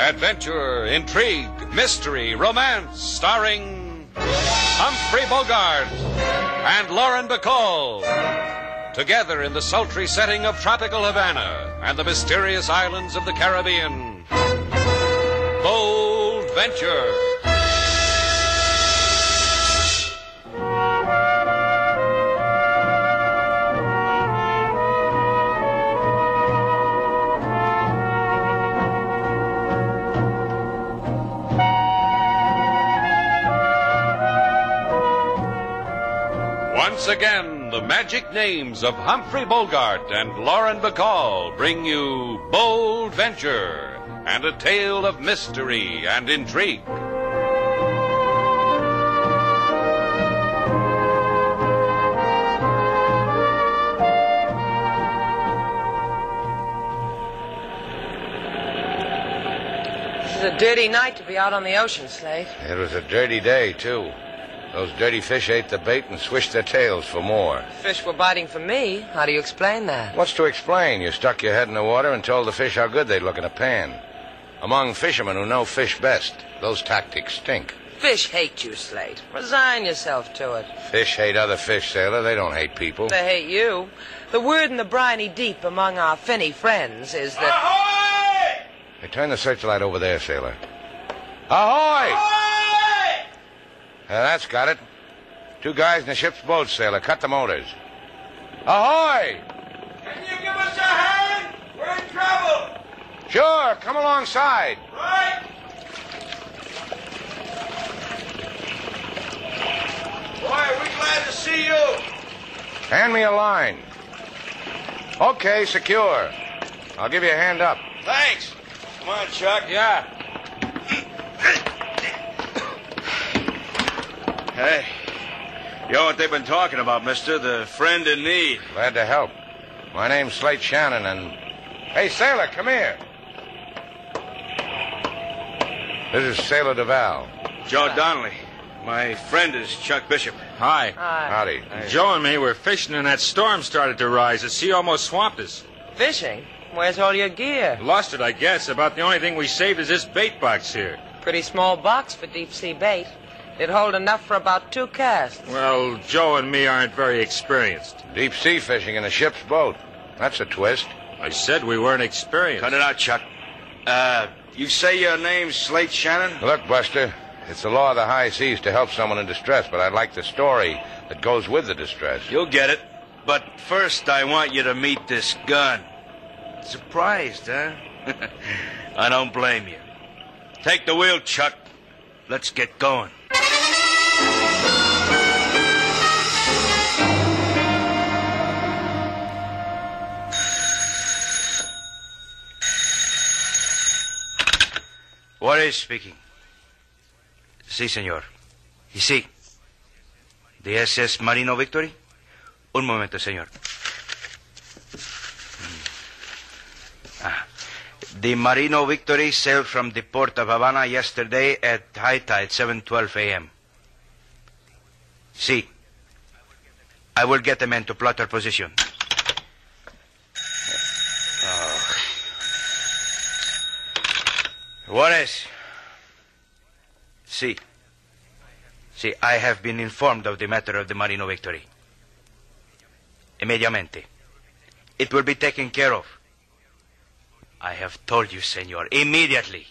Adventure, intrigue, mystery, romance, starring Humphrey Bogart and Lauren Bacall. Together in the sultry setting of tropical Havana and the mysterious islands of the Caribbean. Bold Venture. Once again, the magic names of Humphrey Bogart and Lauren Bacall bring you Bold Venture and a tale of mystery and intrigue. This is a dirty night to be out on the ocean, Slade. It was a dirty day, too. Those dirty fish ate the bait and swished their tails for more. Fish were biting for me. How do you explain that? What's to explain? You stuck your head in the water and told the fish how good they'd look in a pan. Among fishermen who know fish best, those tactics stink. Fish hate you, Slade. Resign yourself to it. Fish hate other fish, sailor. They don't hate people. They hate you. The word in the briny deep among our finny friends is that... Ahoy! Hey, turn the searchlight over there, sailor. Ahoy! Ahoy! That's got it. 2 guys in the ship's boat, sailor. Cut the motors. Ahoy! Can you give us a hand? We're in trouble. Sure, come alongside. Right. Boy, we're glad to see you. Hand me a line. Okay, secure. I'll give you a hand up. Thanks. Come on, Chuck. Yeah. Hey, you know what they've been talking about, mister? The friend in need. Glad to help. My name's Slate Shannon, and... Hey, sailor, come here. This is Sailor Duval. Joe Donnelly. My friend is Chuck Bishop. Hi. Howdy. Joe and me were fishing, and that storm started to rise. The sea almost swamped us. Fishing? Where's all your gear? Lost it, I guess. About the only thing we saved is this bait box here. Pretty small box for deep-sea bait. It'd hold enough for about 2 casts. Well, Joe and me aren't very experienced. Deep sea fishing in a ship's boat. That's a twist. I said we weren't experienced. Cut it out, Chuck. You say your name's Slate Shannon? Look, Buster, it's the law of the high seas to help someone in distress, but I'd like the story that goes with the distress. You'll get it. But first, I want you to meet this gun. Surprised, huh? I don't blame you. Take the wheel, Chuck. Let's get going. Juarez speaking. Sí, señor. Y sí. The SS Marino Victory? Un momento, señor. The Marino Victory sailed from the port of Havana yesterday at high tide, 7:12 a.m. Sí. I will get the men to plot their position. Juarez. Sí. Sí, I have been informed of the matter of the Marino Victory. Immediatamente. It will be taken care of. I have told you, senor. Immediately.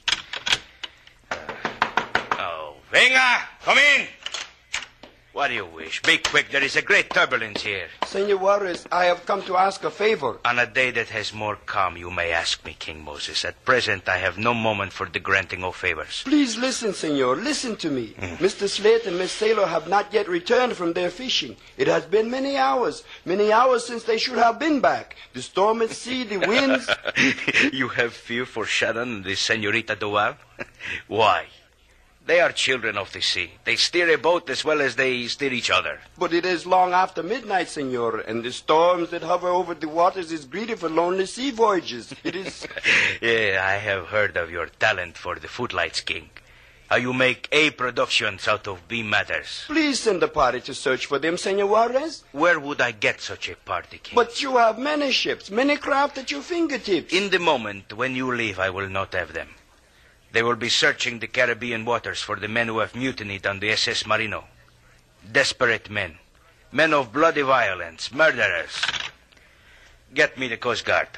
Venga! Come in! What do you wish? Be quick. There is a great turbulence here. Senor Juarez, I have come to ask a favor. On a day that has more calm, you may ask me, King Moses. At present, I have no moment for the granting of favors. Please listen, senor. Listen to me. Mr. Slate and Miss Sailor have not yet returned from their fishing. It has been many hours since they should have been back. The storm at sea, the winds... You have fear for Shannon and the Senorita Duval? Why? They are children of the sea. They steer a boat as well as they steer each other. But it is long after midnight, senor, and the storms that hover over the waters is greeted for lonely sea voyages. It is... Yeah, I have heard of your talent for the footlights, King. How you make A productions out of B matters. Please send a party to search for them, Senor Juarez. Where would I get such a party, King? But you have many ships, many craft at your fingertips. In the moment when you leave, I will not have them. They will be searching the Caribbean waters for the men who have mutinied on the SS Marino. Desperate men. Men of bloody violence. Murderers. Get me the Coast Guard.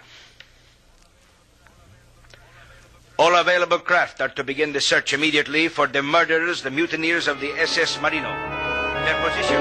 All available craft are to begin the search immediately for the murderers, the mutineers of the SS Marino. Their position.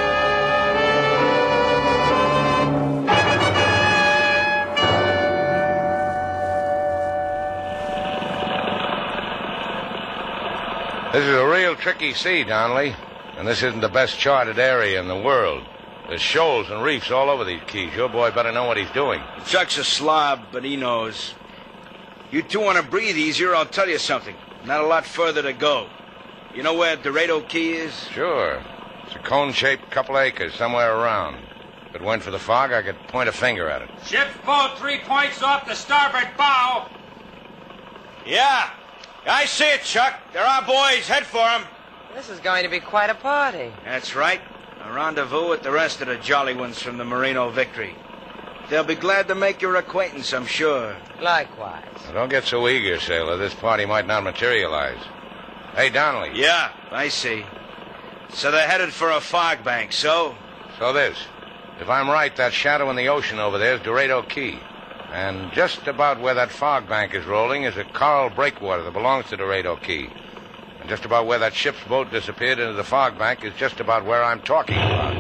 This is a real tricky sea, Donnelly. And this isn't the best charted area in the world. There's shoals and reefs all over these keys. Your boy better know what he's doing. Chuck's a slob, but he knows. You two want to breathe easier, I'll tell you something. Not a lot further to go. You know where Dorado Key is? Sure. It's a cone-shaped couple acres somewhere around. If it went for the fog, I could point a finger at it. Ship's full 3 points off the starboard bow. Yeah, I see it, Chuck. They're our boys. Head for them. This is going to be quite a party. That's right. A rendezvous with the rest of the jolly ones from the Marino Victory. They'll be glad to make your acquaintance, I'm sure. Likewise. Now, don't get so eager, sailor. This party might not materialize. Hey, Donnelly. Yeah, I see. So they're headed for a fog bank, so? So this. If I'm right, that shadow in the ocean over there is Dorado Key. And just about where that fog bank is rolling is a coral breakwater that belongs to Dorado Key. And just about where that ship's boat disappeared into the fog bank is just about where I'm talking about.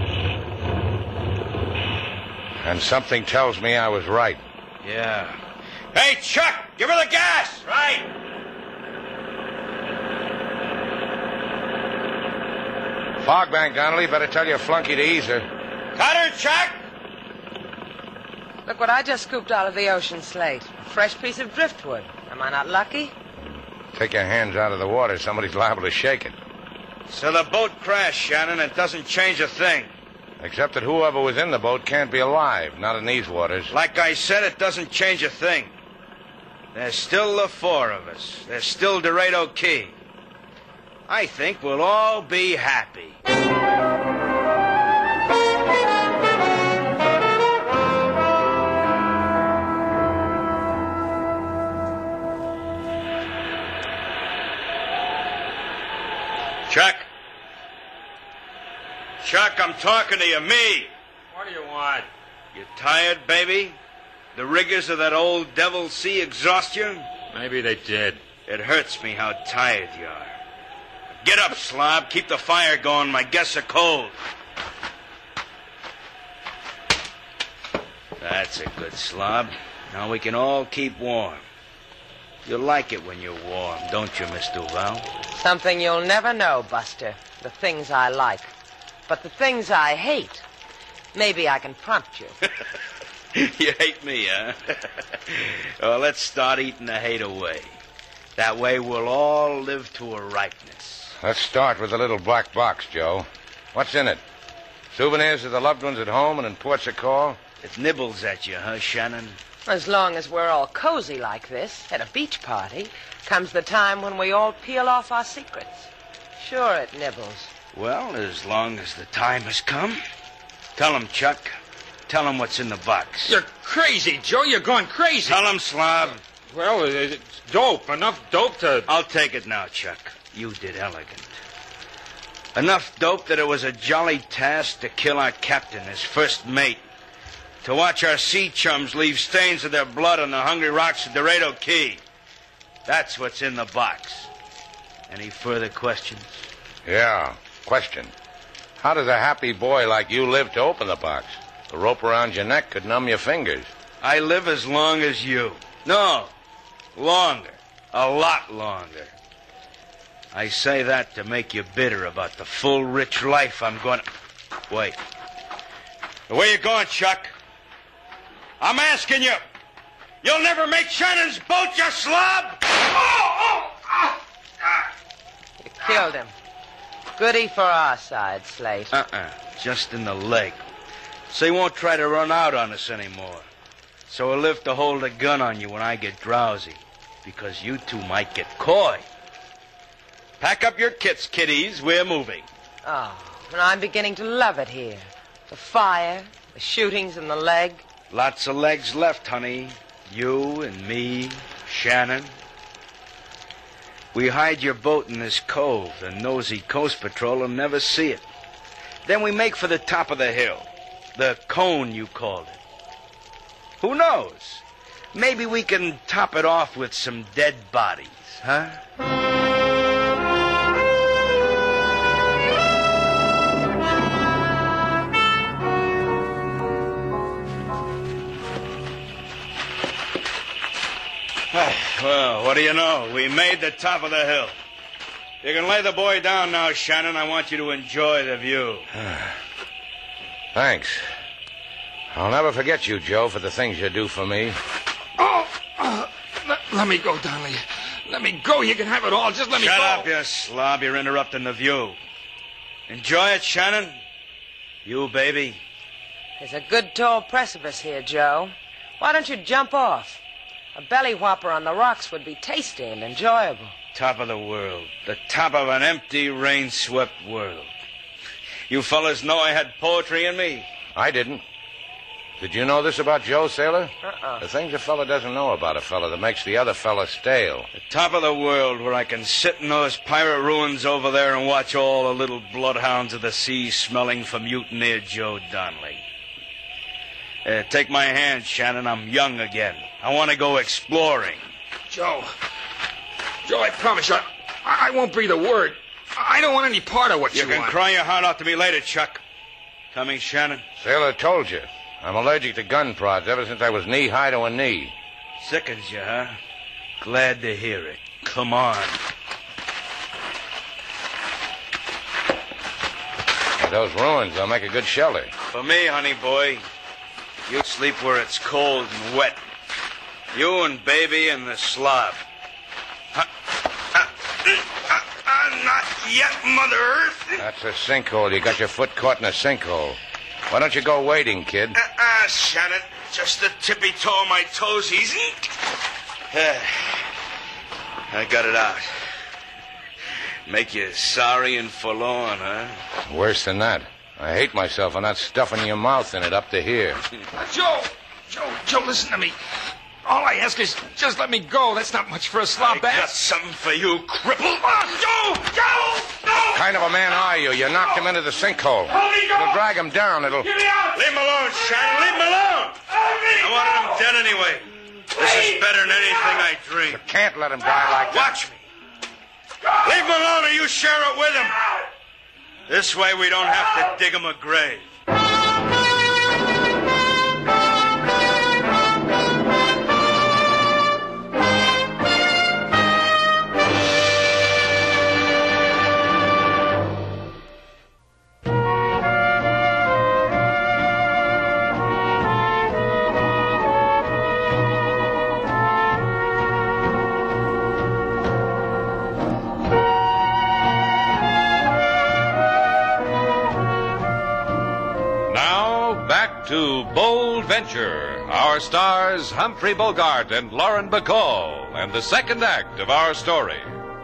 And something tells me I was right. Yeah. Hey, Chuck, give her the gas! Right. Fog bank, Donnelly. Better tell your flunky to ease her. Cut her, Chuck! Look what I just scooped out of the ocean slate. A fresh piece of driftwood. Am I not lucky? Take your hands out of the water. Somebody's liable to shake it. So the boat crashed, Shannon. It doesn't change a thing. Except that whoever was in the boat can't be alive. Not in these waters. Like I said, it doesn't change a thing. There's still the four of us. There's still Dorado Key. I think we'll all be happy. Chuck? Chuck, I'm talking to you, me. What do you want? You tired, baby? The rigors of that old Devil Sea exhaust you? Maybe they did. It hurts me how tired you are. Get up, slob. Keep the fire going. My guests are cold. That's a good slob. Now we can all keep warm. You like it when you're warm, don't you, Miss Duval? Something you'll never know, Buster. The things I like. But the things I hate, maybe I can prompt you. You hate me, huh? Well, let's start eating the hate away. That way we'll all live to a ripeness. Let's start with the little black box, Joe. What's in it? Souvenirs of the loved ones at home and in ports of call? It nibbles at you, huh, Shannon? As long as we're all cozy like this at a beach party, comes the time when we all peel off our secrets. Sure, it nibbles. Well, as long as the time has come. Tell him, Chuck. Tell him what's in the box. You're crazy, Joe. You're going crazy. Tell him, slob. Well, it's dope. Enough dope to... I'll take it now, Chuck. You did elegant. Enough dope that it was a jolly task to kill our captain, his first mate. To watch our sea chums leave stains of their blood on the hungry rocks of Dorado Key. That's what's in the box. Any further questions? Yeah, question. How does a happy boy like you live to open the box? The rope around your neck could numb your fingers. I live as long as you. No, longer. A lot longer. I say that to make you bitter about the full, rich life I'm going to... Wait. Where you going, Chuck? I'm asking you. You'll never make Shannon's boat, you slob! You killed him. Goody for our side, Slate. Just in the leg. So he won't try to run out on us anymore. So he'll live to hold a gun on you when I get drowsy. Because you two might get coy. Pack up your kits, kiddies. We're moving. Oh, and I'm beginning to love it here. The fire, the shootings in the leg. Lots of legs left, honey. You and me, Shannon. We hide your boat in this cove. The nosy Coast Patrol will never see it. Then we make for the top of the hill. The cone, you called it. Who knows? Maybe we can top it off with some dead bodies, huh? Well, what do you know? We made the top of the hill. You can lay the boy down now, Shannon. I want you to enjoy the view. Thanks. I'll never forget you, Joe, for the things you do for me. Let me go, Donnelly. Let me go. You can have it all. Just let me go. Shut up, you slob. You're interrupting the view. Enjoy it, Shannon. You, baby. There's a good tall precipice here, Joe. Why don't you jump off? A belly whopper on the rocks would be tasty and enjoyable. Top of the world. The top of an empty, rain-swept world. You fellas know I had poetry in me? I didn't. Did you know this about Joe, Sailor? Uh-uh. The things a fella doesn't know about a fella that makes the other fella stale. The top of the world where I can sit in those pirate ruins over there and watch all the little bloodhounds of the sea smelling for mutineer Joe Donnelly. Take my hand, Shannon. I'm young again. I want to go exploring. Joe, I promise you, I won't breathe a word. I don't want any part of what you can want. cry your heart out to me later, Chuck. Coming, Shannon? Sailor told you. I'm allergic to gun prods ever since I was knee-high to a knee. Sickens you, huh? Glad to hear it. Come on. Those ruins, they'll make a good shelter. For me, honey boy, you sleep where it's cold and wet. You and baby and the slob. Not yet, Mother Earth. That's a sinkhole. You got your foot caught in a sinkhole. Why don't you go wading, kid? Shannon. Just the tippy toe of my toes easy. I got it out. Make you sorry and forlorn, huh? Worse than that. I hate myself for not stuffing your mouth in it up to here. Joe, listen to me. All I ask is just let me go. That's not much for a slop I got ass. something for you, cripple. Joe! No! What kind of a man are you? You knocked him into the sinkhole. It'll drag him down. It'll... Leave him alone, Shannon. Leave him alone. I wanted him dead anyway. This is better than anything I dreamed. You can't let him die like that. Watch me. Leave him alone or you share it with him. This way we don't have to dig him a grave. To Bold Venture, our stars Humphrey Bogart and Lauren Bacall, and the second act of our story.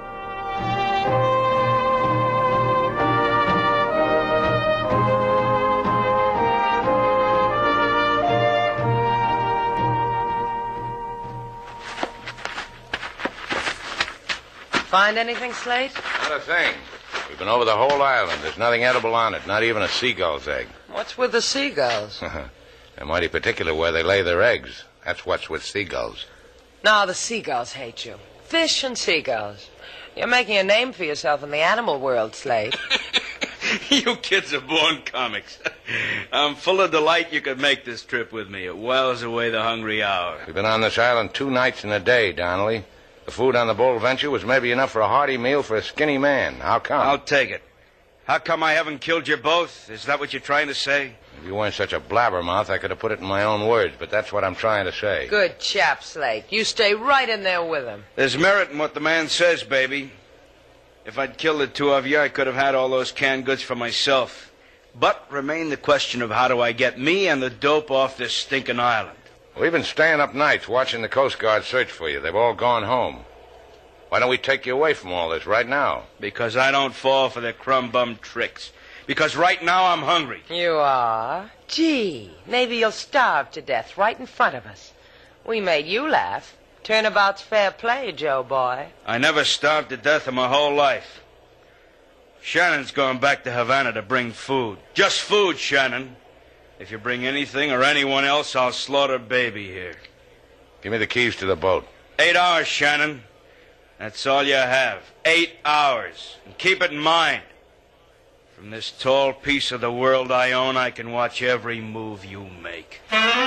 Find anything, Slate? Not a thing. We've been over the whole island. There's nothing edible on it, not even a seagull's egg. What's with the seagulls? They're mighty particular where they lay their eggs. That's what's with seagulls. No, the seagulls hate you. Fish and seagulls. You're making a name for yourself in the animal world, Slate. You kids are born comics. I'm full of delight you could make this trip with me. It whiles away the hungry hour. We've been on this island 2 nights and a day, Donnelly. The food on the Bold Venture was maybe enough for a hearty meal for a skinny man. How come? I'll take it. How come I haven't killed you both? Is that what you're trying to say? If you weren't such a blabbermouth, I could have put it in my own words, but that's what I'm trying to say. Good chap, Slate. You stay right in there with him. There's merit in what the man says, baby. If I'd killed the 2 of you, I could have had all those canned goods for myself. But remained the question of how do I get me and the dope off this stinking island. We've been staying up nights watching the Coast Guard search for you. They've all gone home. Why don't we take you away from all this right now? Because I don't fall for their crumb-bum tricks. Because right now I'm hungry. You are? Gee, maybe you'll starve to death right in front of us. We made you laugh. Turnabout's fair play, Joe boy. I never starved to death in my whole life. Shannon's going back to Havana to bring food. Just food, Shannon. If you bring anything or anyone else, I'll slaughter baby here. Give me the keys to the boat. 8 hours, Shannon. That's all you have. 8 hours. And keep it in mind. From this tall piece of the world I own, I can watch every move you make.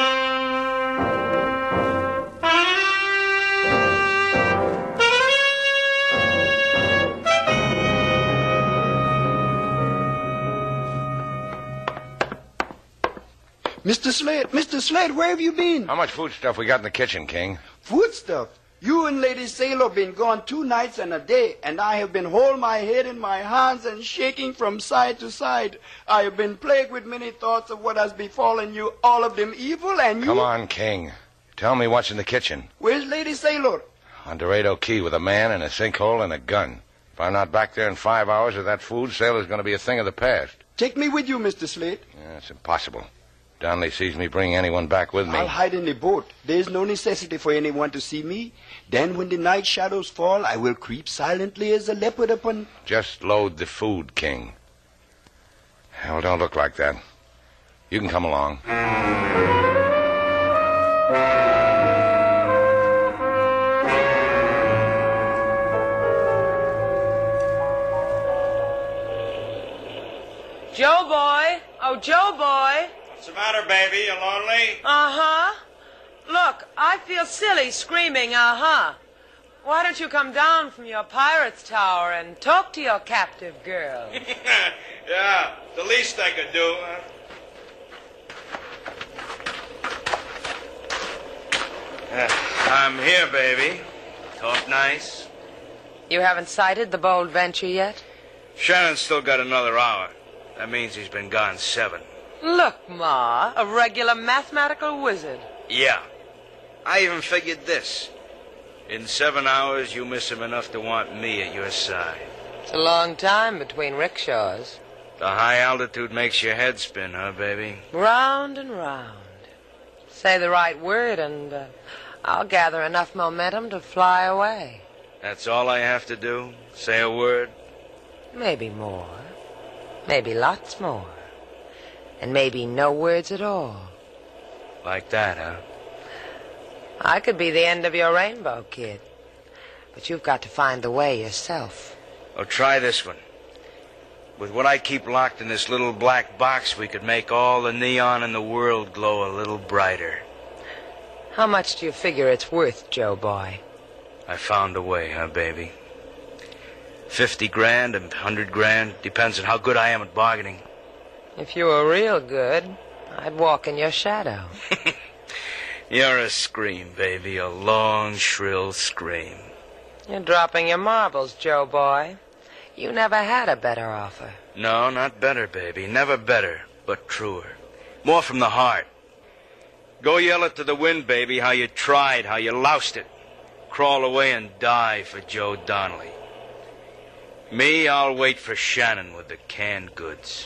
Mr. Slade, where have you been? How much food stuff we got in the kitchen, King? Food stuff? You and Lady Sailor been gone 2 nights and a day, and I have been holding my head in my hands and shaking from side to side. I have been plagued with many thoughts of what has befallen you, all of them evil, and you... Come on, King. Tell me what's in the kitchen. Where's Lady Sailor? On Dorado Key with a man and a sinkhole and a gun. If I'm not back there in 5 hours with that food, Sailor's going to be a thing of the past. Take me with you, Mr. Slade. Yeah, it's impossible. Donnelly sees me bring anyone back with me. I'll hide in the boat. There's no necessity for anyone to see me. Then when the night shadows fall, I will creep silently as a leopard upon... Just load the food, King. Well, don't look like that. You can come along. Joe boy. Oh, Joe boy. What's the matter, baby? You lonely? Uh-huh. Look, I feel silly screaming, uh-huh. Why don't you come down from your pirate's tower and talk to your captive girl? Yeah, the least I could do, huh? I'm here, baby. Talk nice. You haven't sighted the Bold Venture yet? Shannon's still got another hour. That means he's been gone 7. Look, Ma, a regular mathematical wizard. Yeah. I even figured this. In 7 hours, you miss him enough to want me at your side. It's a long time between rickshaws. The high altitude makes your head spin, huh, baby? Round and round. Say the right word and I'll gather enough momentum to fly away. That's all I have to do? Say a word? Maybe more. Maybe lots more. And maybe no words at all. Like that, huh? I could be the end of your rainbow, kid. But you've got to find the way yourself. Oh, try this one. With what I keep locked in this little black box, we could make all the neon in the world glow a little brighter. How much do you figure it's worth, Joe boy? I found a way, huh, baby? 50 grand and 100 grand. Depends on how good I am at bargaining. If you were real good, I'd walk in your shadow. You're a scream, baby. A long, shrill scream. You're dropping your marbles, Joe boy. You never had a better offer. No, not better, baby. Never better, but truer. More from the heart. Go yell it to the wind, baby, how you tried, how you loused it. Crawl away and die for Joe Donnelly. Me, I'll wait for Shannon with the canned goods.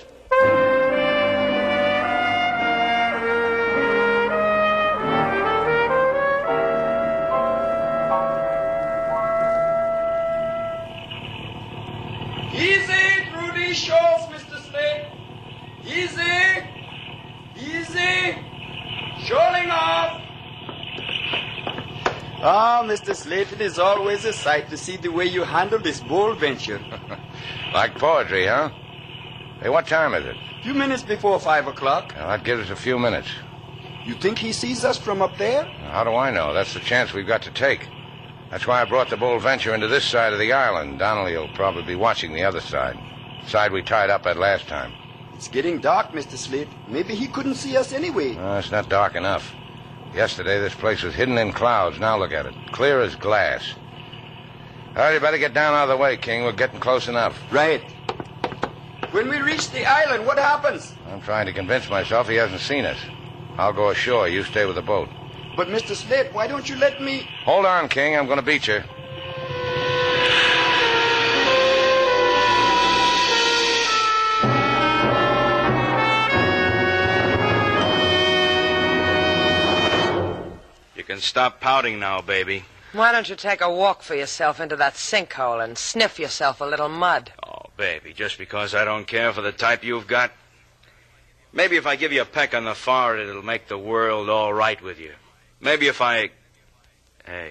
Easy through these shores, Mr. Slade. Easy. Easy. Shoaling off. Ah, Mr. Slade, it is always a sight to see the way you handle this bold venture. Like poetry, huh? Hey, what time is it? Few minutes before 5 o'clock. Well, that gives us a few minutes. You think he sees us from up there? How do I know? That's the chance we've got to take. That's why I brought the Bold Venture into this side of the island. Donnelly will probably be watching the other side. The side we tied up at last time. It's getting dark, Mr. Slade. Maybe he couldn't see us anyway. No, it's not dark enough. Yesterday, this place was hidden in clouds. Now look at it. Clear as glass. All right, you better get down out of the way, King. We're getting close enough. Right. When we reach the island, what happens? I'm trying to convince myself he hasn't seen us. I'll go ashore. You stay with the boat. But, Mr. Slade, why don't you let me... Hold on, King. I'm going to beat you. You can stop pouting now, baby. Why don't you take a walk for yourself into that sinkhole and sniff yourself a little mud? Oh, baby, just because I don't care for the type you've got? Maybe if I give you a peck on the forehead, it'll make the world all right with you. Maybe if I... Hey,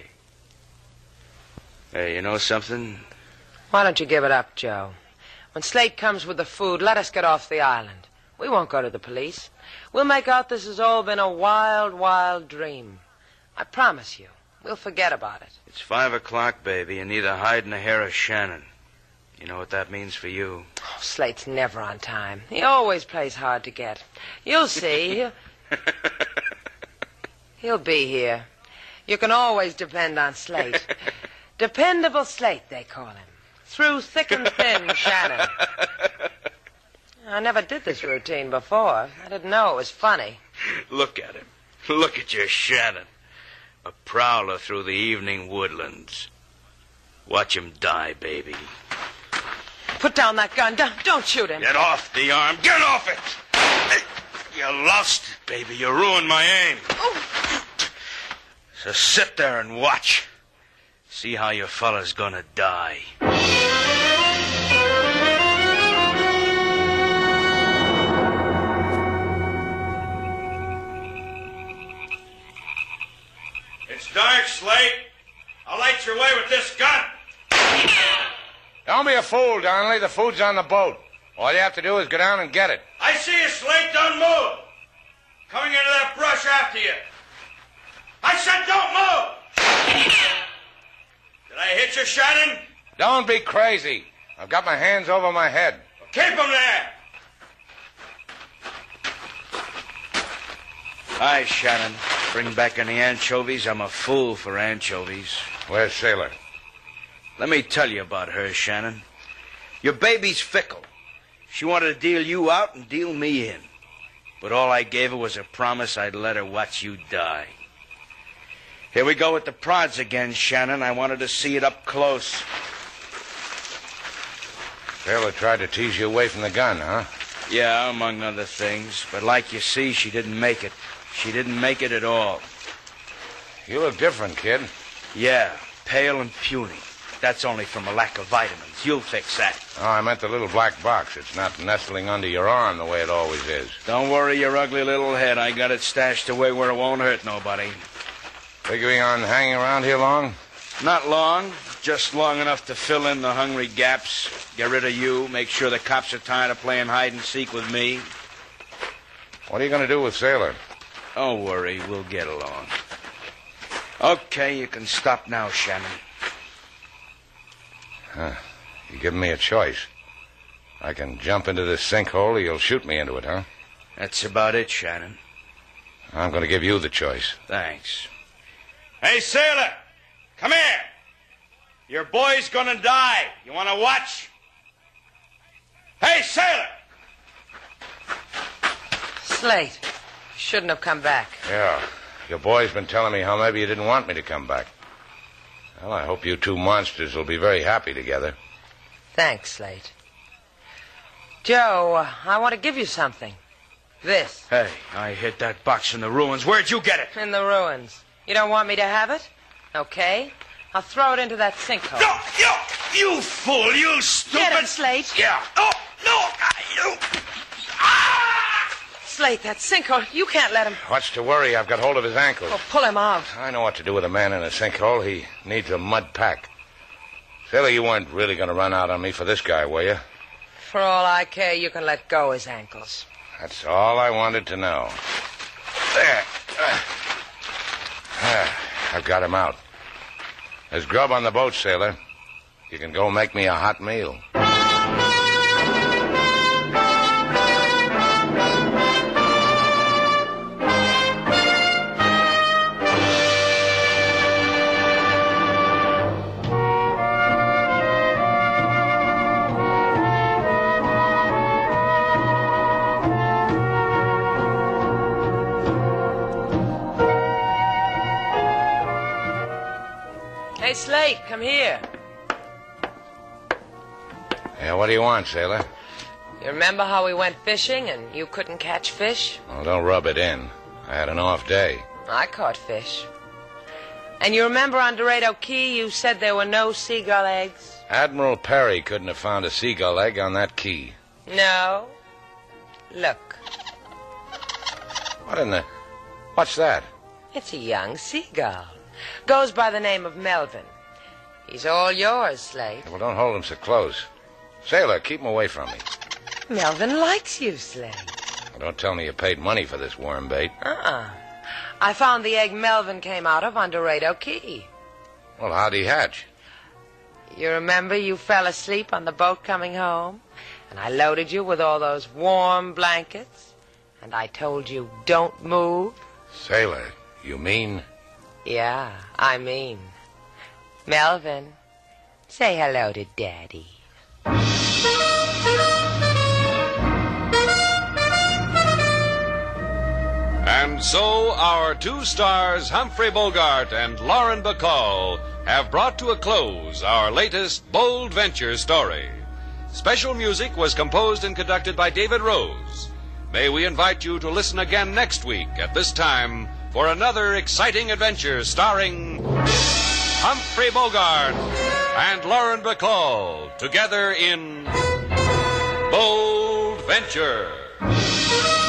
you know something? Why don't you give it up, Joe? When Slate comes with the food, let us get off the island. We won't go to the police. We'll make out this has all been a wild, wild dream. I promise you, we'll forget about it. It's 5 o'clock, baby, and neither hide nor hair of Shannon. You know what that means for you? Oh, Slate's never on time. He always plays hard to get. You'll see. He'll be here. You can always depend on Slate. Dependable Slate, they call him. Through thick and thin, Shannon. I never did this routine before. I didn't know it was funny. Look at him. Look at your Shannon. A prowler through the evening woodlands. Watch him die, baby. Put down that gun. Don't shoot him. Get off the arm. Get off it! You lost it, baby. You ruined my aim. Oh. So sit there and watch. See how your fella's gonna die. It's dark, Slate. I'll light your way with this gun. Don't be a fool, Donnelly. The food's on the boat. All you have to do is go down and get it. I see you, Slate. Don't move. Coming into that brush after you. I said don't move. Did I hit you, Shannon? Don't be crazy. I've got my hands over my head. Keep them there. Hi, Shannon. Bring back any anchovies? I'm a fool for anchovies. Where's Sailor? Let me tell you about her, Shannon. Your baby's fickle. She wanted to deal you out and deal me in. But all I gave her was a promise I'd let her watch you die. Here we go with the prods again, Shannon. I wanted to see it up close. Sailor tried to tease you away from the gun, huh? Yeah, among other things. But like you see, she didn't make it. She didn't make it at all. You look different, kid. Yeah, pale and puny. That's only from a lack of vitamins. You'll fix that. Oh, I meant the little black box. It's not nestling under your arm the way it always is. Don't worry your ugly little head. I got it stashed away where it won't hurt nobody. Figuring on hanging around here long? Not long. Just long enough to fill in the hungry gaps. Get rid of you. Make sure the cops are tired of playing hide and seek with me. What are you going to do with Sailor? Don't worry. We'll get along. Okay, you can stop now, Shannon. Huh. You're giving me a choice. I can jump into this sinkhole or you'll shoot me into it, huh? That's about it, Shannon. I'm going to give you the choice. Thanks. Hey, Sailor! Come here! Your boy's gonna die. You want to watch? Hey, Sailor! Slate, you shouldn't have come back. Yeah. Your boy's been telling me how maybe you didn't want me to come back. Well, I hope you two monsters will be very happy together. Thanks, Slate. Joe, I want to give you something. This. Hey, I hit that box in the ruins. Where'd you get it? In the ruins. You don't want me to have it? Okay. I'll throw it into that sinkhole. No, you fool, you stupid... Get him, Slate. Yeah. Oh, no, you... Ah! Slate, that sinkhole, you can't let him... What's to worry? I've got hold of his ankles. Oh, pull him out. I know what to do with a man in a sinkhole. He needs a mud pack. Sailor, you weren't really going to run out on me for this guy, were you? For all I care, you can let go his ankles. That's all I wanted to know. There. I've got him out. There's grub on the boat, Sailor. You can go make me a hot meal. Hey, Slate, come here. Yeah, what do you want, Sailor? You remember how we went fishing and you couldn't catch fish? Well, don't rub it in. I had an off day. I caught fish. And you remember on Dorado Key you said there were no seagull eggs? Admiral Perry couldn't have found a seagull egg on that key. No. Look. What in the... What's that? It's a young seagull. Goes by the name of Melvin. He's all yours, Slate. Well, don't hold him so close. Sailor, keep him away from me. Melvin likes you, Slate. Well, don't tell me you paid money for this worm bait. I found the egg Melvin came out of on Dorado Key. Well, how'd he hatch? You remember you fell asleep on the boat coming home? And I loaded you with all those warm blankets? And I told you, don't move? Sailor, you mean? Yeah, I mean. Melvin, say hello to Daddy. And so our two stars, Humphrey Bogart and Lauren Bacall, have brought to a close our latest bold venture story. Special music was composed and conducted by David Rose. May we invite you to listen again next week at this time for another exciting adventure starring Humphrey Bogart and Lauren Bacall together in Bold Venture.